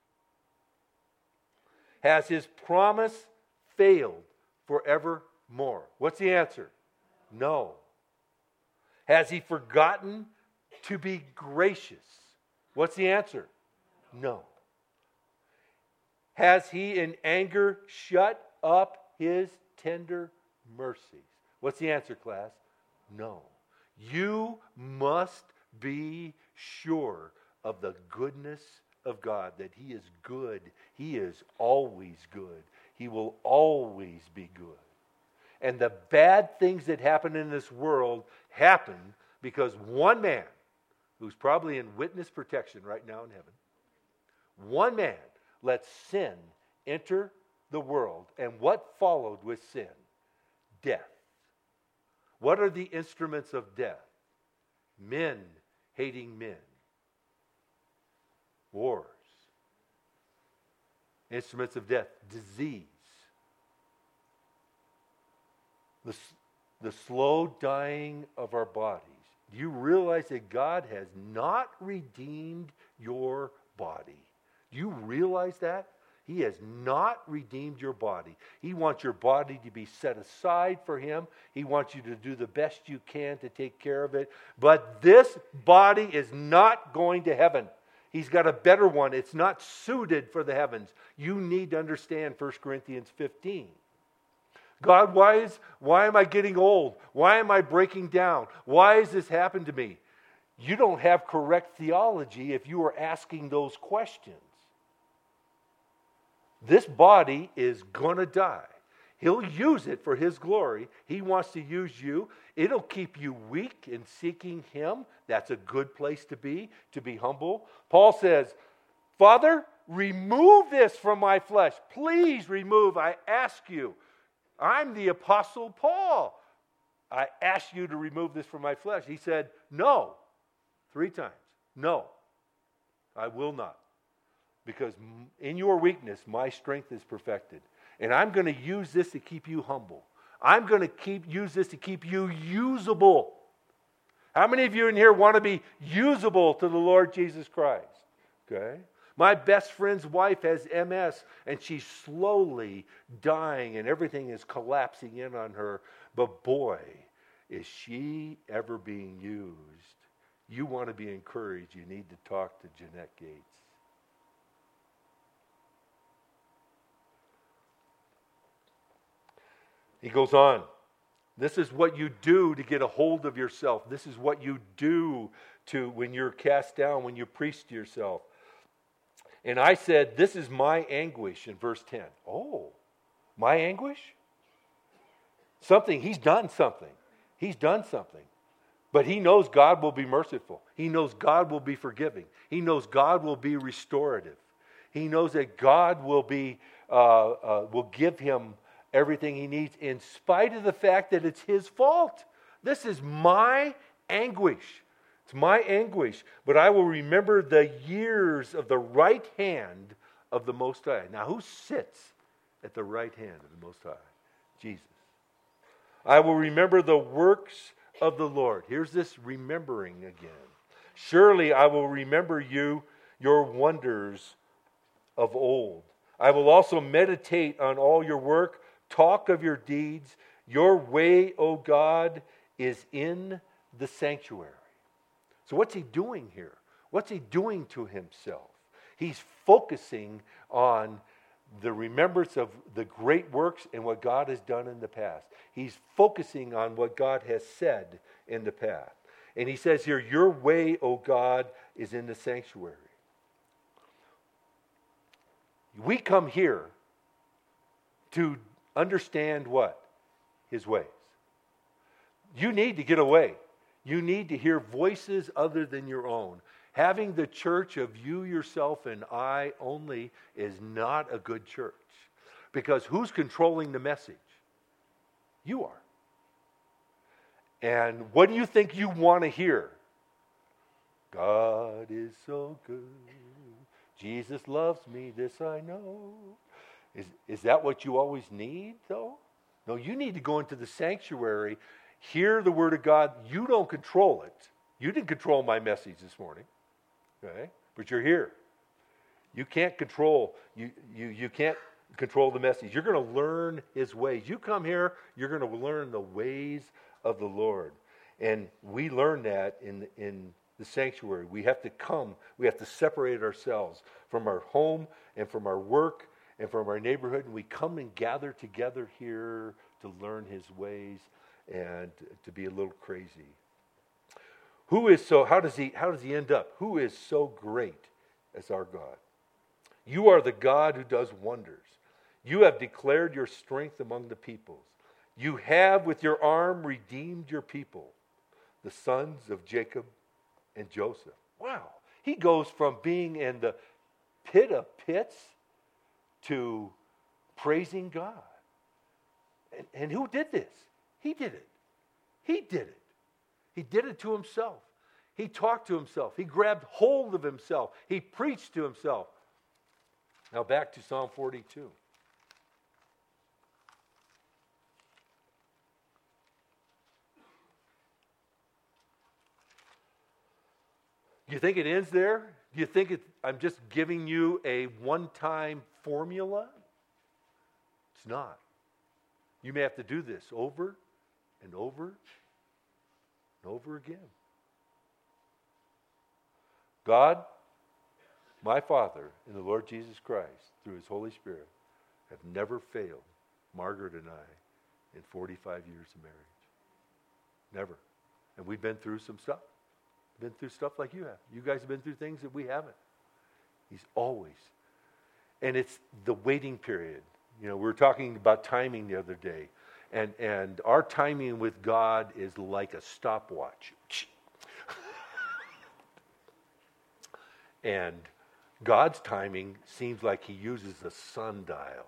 Has his promise failed forevermore? What's the answer? No. Has he forgotten to be gracious? What's the answer? No. Has he in anger shut up his tender mercies? What's the answer, class? No. You must be sure of the goodness of God, that He is good. He is always good. He will always be good. And the bad things that happen in this world happen because one man, who's probably in witness protection right now in heaven, one man let sin enter the world. And what followed with sin? Death. What are the instruments of death? Men hating men. Wars. Instruments of death. Disease. The, the slow dying of our bodies. Do you realize that God has not redeemed your body? Do you realize that? He has not redeemed your body. He wants your body to be set aside for Him. He wants you to do the best you can to take care of it. But this body is not going to heaven. He's got a better one. It's not suited for the heavens. You need to understand First Corinthians fifteen. God, why is why am I getting old? Why am I breaking down? Why has this happened to me? You don't have correct theology if you are asking those questions. This body is going to die. He'll use it for His glory. He wants to use you. It'll keep you weak in seeking Him. That's a good place to be, to be humble. Paul says, Father, remove this from my flesh. Please remove, I ask you. I'm the Apostle Paul. I ask you to remove this from my flesh. He said, no, three times. No, I will not. Because in your weakness, my strength is perfected. And I'm going to use this to keep you humble. I'm going to keep use this to keep you usable. How many of you in here want to be usable to the Lord Jesus Christ? Okay. My best friend's wife has M S, and she's slowly dying, and everything is collapsing in on her. But boy, is she ever being used. You want to be encouraged, you need to talk to Jeanette Gates. He goes on. This is what you do to get a hold of yourself. This is what you do to when you're cast down, when you preach to yourself. And I said, this is my anguish in verse ten. Oh, my anguish? Something, he's done something. He's done something. But he knows God will be merciful. He knows God will be forgiving. He knows God will be restorative. He knows that God will be uh, uh, will give him everything he needs in spite of the fact that it's his fault. This is my anguish. It's my anguish. But I will remember the years of the right hand of the Most High. Now, who sits at the right hand of the Most High? Jesus. I will remember the works of the Lord. Here's this remembering again. Surely I will remember you, your wonders of old. I will also meditate on all your work, talk of your deeds. Your way, O God, is in the sanctuary. So what's he doing here? What's he doing to himself? He's focusing on the remembrance of the great works and what God has done in the past. He's focusing on what God has said in the past. And he says here, your way, O God, is in the sanctuary. We come here to understand what? His ways. You need to get away. You need to hear voices other than your own. Having the church of you, yourself, and I only is not a good church. Because who's controlling the message? You are. And what do you think you want to hear? God is so good. Jesus loves me, this I know. Is, is that what you always need, though? No, you need to go into the sanctuary, hear the Word of God. You don't control it. You didn't control my message this morning. Okay? But you're here. You can't control, you, you, you can't control the message. You're going to learn His ways. You come here, you're going to learn the ways of the Lord. And we learn that in, in the sanctuary. We have to come, we have to separate ourselves from our home and from our work and from our neighborhood. And we come and gather together here to learn His ways and to be a little crazy. Who is so, how does he, how does he end up? Who is so great as our God. You are the God who does wonders. You have declared your strength among the peoples. You have with your arm redeemed your people, the sons of Jacob and Joseph. Wow. He goes from being in the pit of pits to praising God. And, and who did this? He did it. He did it. He did it to himself. He talked to himself. He grabbed hold of himself. He preached to himself. Now back to Psalm forty-two. Do you think it ends there? Do you think it, I'm just giving you a one-time formula? It's not. You may have to do this over and over and over again. God, my Father, and the Lord Jesus Christ, through His Holy Spirit, have never failed Margaret and I in forty-five years of marriage. Never. And we've been through some stuff. Been through stuff like you have. You guys have been through things that we haven't. He's always. And it's the waiting period. You know, we were talking about timing the other day. And, and our timing with God is like a stopwatch. And God's timing seems like He uses a sundial.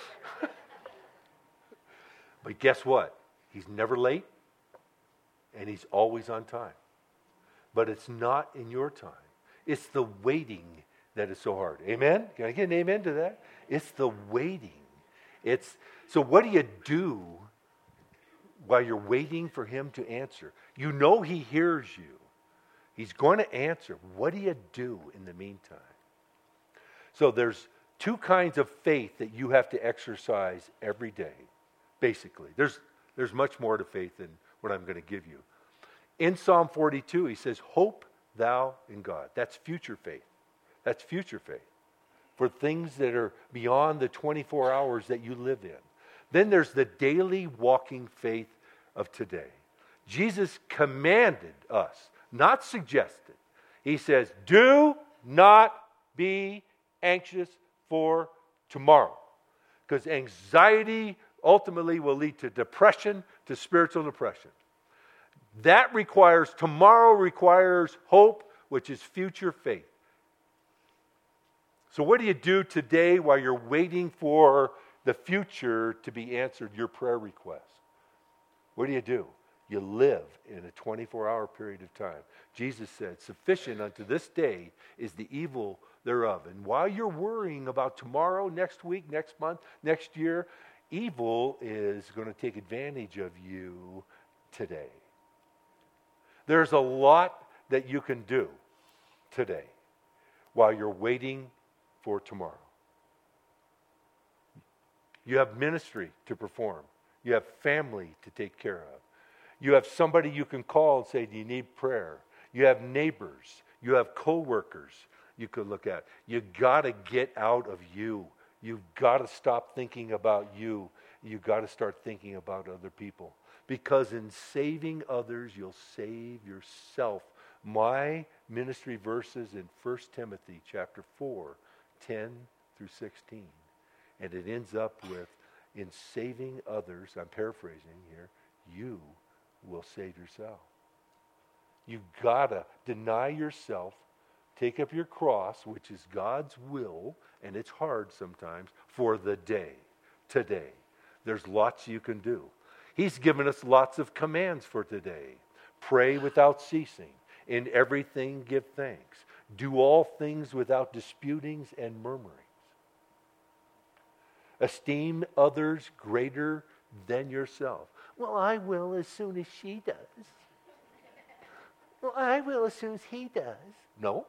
But guess what? He's never late, and He's always on time. But it's not in your time. It's the waiting that is so hard. Amen? Can I get an amen to that? It's the waiting. It's so what do you do while you're waiting for Him to answer? You know He hears you. He's going to answer. What do you do in the meantime? So there's two kinds of faith that you have to exercise every day, basically. There's, there's much more to faith than what I'm going to give you. In Psalm forty-two, he says, hope thou in God. That's future faith. That's future faith for things that are beyond the twenty-four hours that you live in. Then there's the daily walking faith of today. Jesus commanded us, not suggested. He says, do not be anxious for tomorrow. Because anxiety ultimately will lead to depression, to spiritual depression. That requires, tomorrow requires hope, which is future faith. So what do you do today while you're waiting for the future to be answered, your prayer request? What do you do? You live in a twenty-four hour period of time. Jesus said, sufficient unto this day is the evil thereof. And while you're worrying about tomorrow, next week, next month, next year, evil is going to take advantage of you today. There's a lot that you can do today while you're waiting for tomorrow. You have ministry to perform. You have family to take care of. You have somebody you can call and say, do you need prayer? You have neighbors. You have co-workers you could look at. You got to get out of you. You've got to stop thinking about you. You've got to start thinking about other people. Because in saving others, you'll save yourself. My ministry verses in First Timothy chapter four, ten through sixteen. And it ends up with, in saving others, I'm paraphrasing here, you will save yourself. You've got to deny yourself, take up your cross, which is God's will, and it's hard sometimes, for the day, today. There's lots you can do. He's given us lots of commands for today. Pray without ceasing. In everything give thanks. Do all things without disputings and murmurings. Esteem others greater than yourself. Well, I will as soon as she does. Well, I will as soon as he does. No.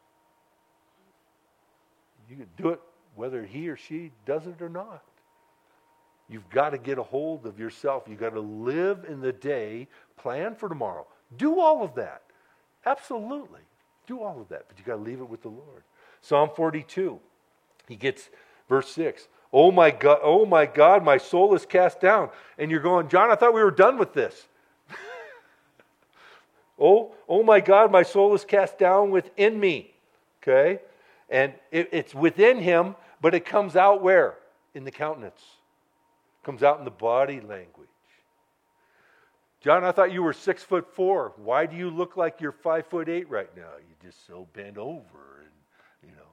You can do it whether he or she does it or not. You've got to get a hold of yourself. You've got to live in the day, plan for tomorrow. Do all of that. Absolutely. Do all of that, but you've got to leave it with the Lord. Psalm forty-two, he gets verse six. Oh my God, oh my God, my soul is cast down. And you're going, John, I thought we were done with this. oh, oh my God, my soul is cast down within me. Okay? And it, it's within him, but it comes out where? In the countenance. It comes out in the body language. John, I thought you were six foot four. Why do you look like you're five foot eight right now? You're just so bent over, and you know.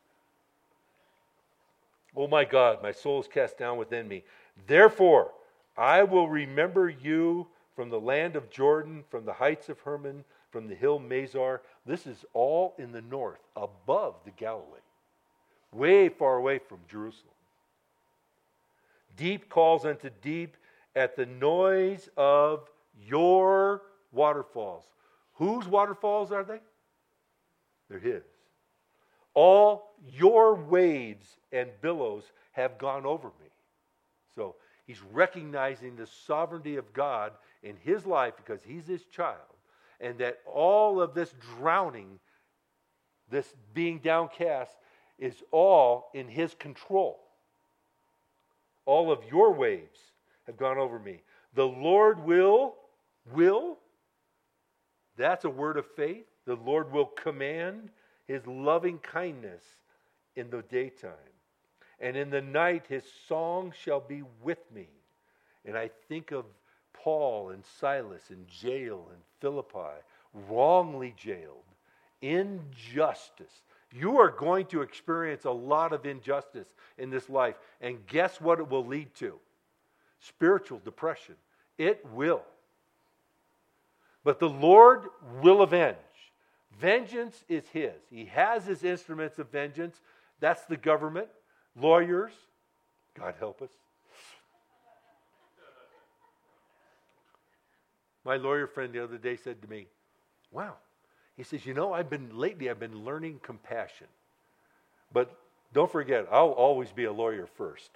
Oh my God, my soul is cast down within me. Therefore, I will remember you from the land of Jordan, from the heights of Hermon, from the hill Mazar. This is all in the north, above the Galilee, way far away from Jerusalem. Deep calls unto deep at the noise of your waterfalls. Whose waterfalls are they? They're his. All your waves and billows have gone over me. So he's recognizing the sovereignty of God in his life because he's his child. And that all of this drowning, this being downcast, is all in his control. All of your waves have gone over me. The Lord will, will, that's a word of faith. The Lord will command his loving kindness in the daytime. And in the night his song shall be with me. And I think of Paul and Silas in jail in Philippi, wrongly jailed, injustice. You are going to experience a lot of injustice in this life. And guess what it will lead to? Spiritual depression. It will. But the Lord will avenge. Vengeance is his. He has his instruments of vengeance. That's the government, lawyers. God help us. My lawyer friend the other day said to me, wow. He says, you know, I've been, lately I've been learning compassion. But don't forget, I'll always be a lawyer first.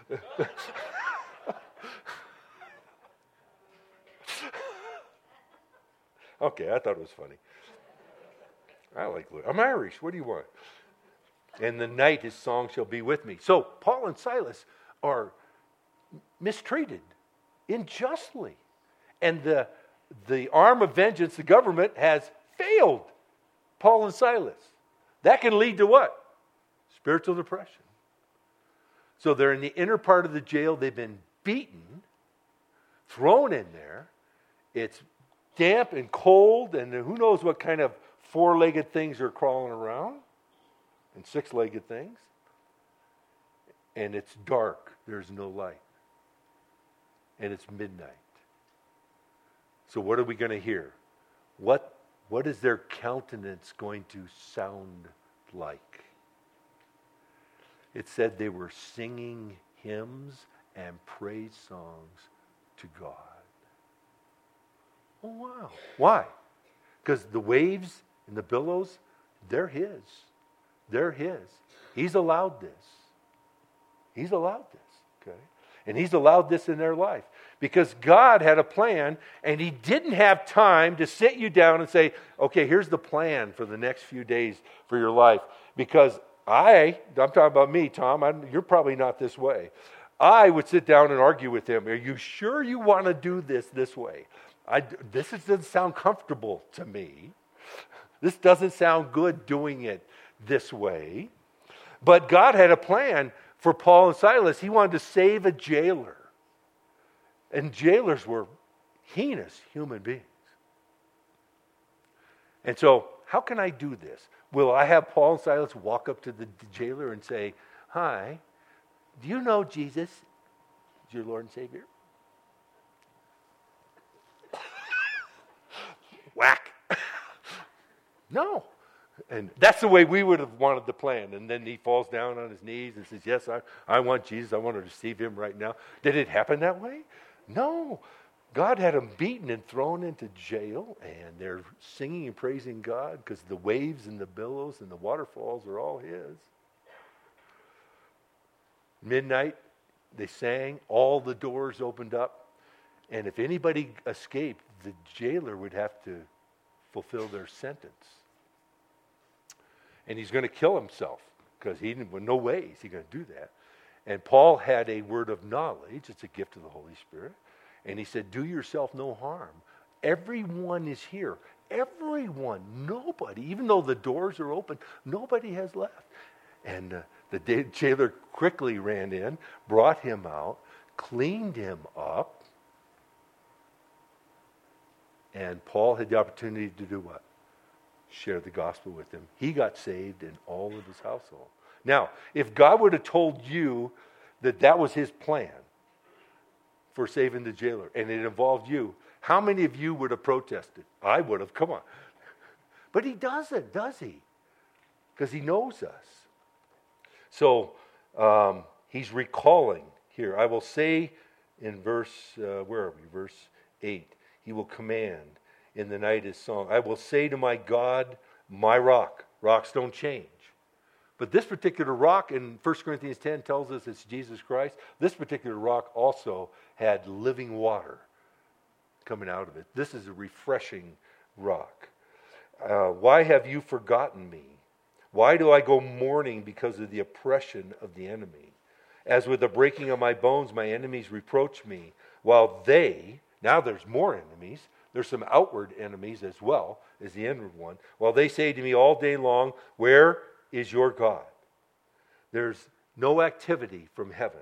Okay, I thought it was funny. I like lawyers. I'm Irish. What do you want? And the night his song shall be with me. So Paul and Silas are mistreated unjustly. And the, the arm of vengeance, the government, has failed Paul and Silas. That can lead to what? Spiritual depression. So they're in the inner part of the jail. They've been beaten, thrown in there. It's damp and cold, and who knows what kind of four-legged things are crawling around, and six-legged things. And it's dark. There's no light. And it's midnight. So what are we going to hear? What, what is their countenance going to sound like? It said they were singing hymns and praise songs to God. Oh, wow. Why? Because the waves and the billows, they're his. They're his. He's allowed this. He's allowed this, okay? And he's allowed this in their life. Because God had a plan, and he didn't have time to sit you down and say, okay, here's the plan for the next few days for your life. Because I, I'm talking about me, Tom, I'm, you're probably not this way. I would sit down and argue with him. Are you sure you want to do this this way? I, this doesn't sound comfortable to me. This doesn't sound good doing it this way. But God had a plan for Paul and Silas. He wanted to save a jailer. And jailers were heinous human beings. And so, how can I do this? Will I have Paul and Silas walk up to the jailer and say, hi, do you know Jesus is your Lord and Savior? Whack. No. And that's the way we would have wanted the plan. And then he falls down on his knees and says, yes, I, I want Jesus. I want to receive him right now. Did it happen that way? No. God had them beaten and thrown into jail, and they're singing and praising God because the waves and the billows and the waterfalls are all his. Midnight, they sang. All the doors opened up. And if anybody escaped, the jailer would have to fulfill their sentence. And he's going to kill himself because he didn't, well, no way is he going to do that. And Paul had a word of knowledge. It's a gift of the Holy Spirit. And he said, do yourself no harm. Everyone is here. everyone, nobody, even though the doors are open, nobody has left. And uh, the jailer quickly ran in, brought him out, cleaned him up, and Paul had the opportunity to do what? Share the gospel with him. He got saved in all of his household. Now, if God would have told you that that was his plan for saving the jailer, and it involved you, how many of you would have protested? I would have, come on. But he doesn't, does he? Because he knows us. So, um, he's recalling here. I will say in verse, uh, where are we? Verse eight. He will command in the night his song. I will say to my God, my rock. Rocks don't change. But this particular rock in First Corinthians ten tells us it's Jesus Christ. This particular rock also had living water coming out of it. This is a refreshing rock. Uh, why have you forgotten me? Why do I go mourning because of the oppression of the enemy? As with the breaking of my bones, my enemies reproach me, while they, now there's more enemies, there's some outward enemies as well as the inward one, while they say to me all day long, where is your God? There's no activity from heaven.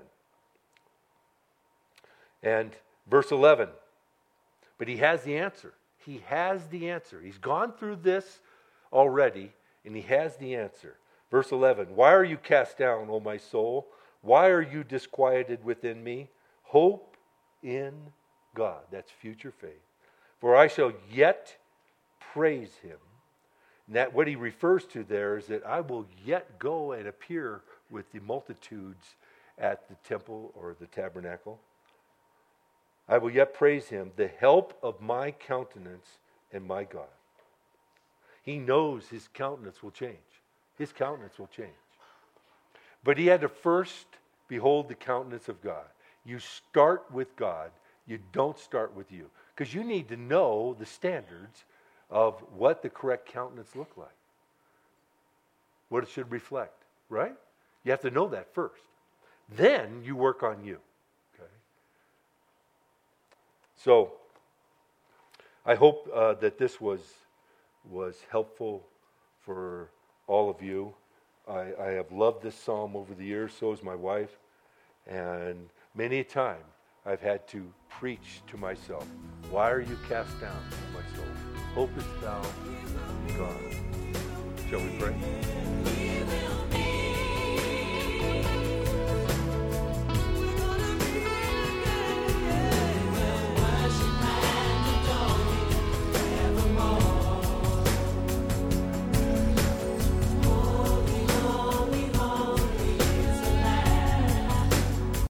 And verse eleven, but he has the answer. He has the answer. He's gone through this already, and he has the answer. Verse eleven, why are you cast down, O my soul? Why are you disquieted within me? Hope in God. That's future faith. For I shall yet praise him. And that what he refers to there is that I will yet go and appear with the multitudes at the temple or the tabernacle. I will yet praise him, the help of my countenance and my God. He knows his countenance will change. His countenance will change. But he had to first behold the countenance of God. You start with God. You don't start with you. Because you need to know the standards of what the correct countenance look like. What it should reflect, right? You have to know that first. Then you work on you. Okay. So, I hope uh, that this was was helpful for all of you. I, I have loved this psalm over the years, so has my wife. And many a time I've had to preach to myself, why are you cast down, my soul? Hopest thou in God. Shall we pray?